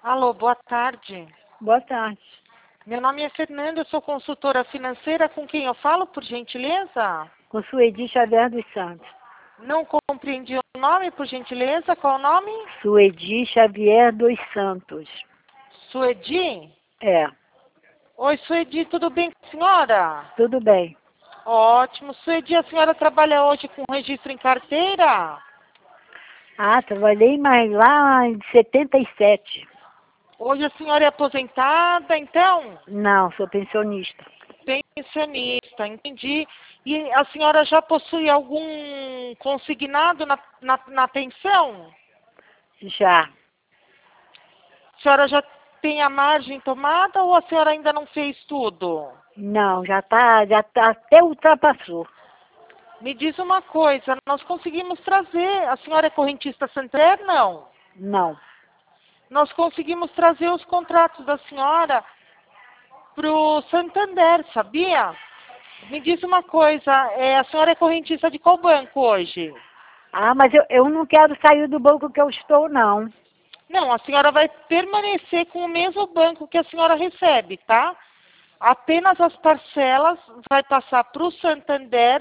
Alô, boa tarde. Boa tarde. Meu nome é Fernanda, eu sou consultora financeira. Com quem eu falo, por gentileza? Com Suedi Xavier dos Santos. Não compreendi o nome, por gentileza. Qual o nome? Suedi Xavier dos Santos. Suedi? É, Oi, Suedi, tudo bem com a senhora? tudo bem. Ótimo. Suedi, a senhora trabalha hoje com registro em carteira? Ah, trabalhei mais lá em 77. Hoje a senhora é aposentada, então? Não, sou pensionista. Pensionista, entendi. E a senhora já possui algum consignado na pensão? Já. A senhora já tem a margem tomada ou a senhora ainda não fez tudo? Não, já tá, até ultrapassou. Me diz uma coisa, nós conseguimos trazer, a senhora é correntista Santander? Não. Não. Nós conseguimos trazer os contratos da senhora para o Santander, sabia? Me diz uma coisa, a senhora é correntista de qual banco hoje? Ah, mas eu não quero sair do banco que eu estou, não. Não, a senhora vai permanecer com o mesmo banco que a senhora recebe, tá? Apenas as parcelas vai passar para o Santander.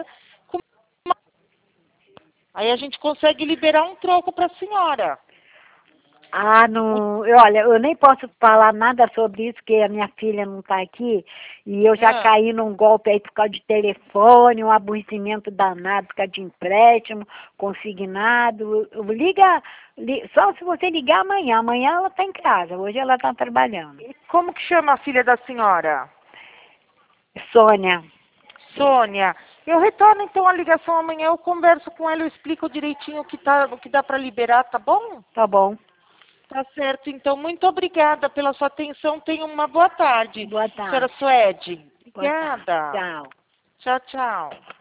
Aí a gente consegue liberar um troco para a senhora. Ah, não. Olha, eu nem posso falar nada sobre isso, porque a minha filha não está aqui. E eu já Ah, caí num golpe aí por causa de telefone, um aborrecimento danado por causa de empréstimo, consignado. Só se você ligar amanhã. Amanhã ela está em casa, hoje ela está trabalhando. e como que chama a filha da senhora? Sônia, Sônia. Eu retorno então a ligação amanhã, eu converso com ela, eu explico direitinho o que dá para liberar, tá bom? tá bom. Tá certo, então muito obrigada pela sua atenção, tenha uma boa tarde. Boa Senhora tarde. Suede. Boa tarde. Obrigada. Tchau. Tchau, tchau.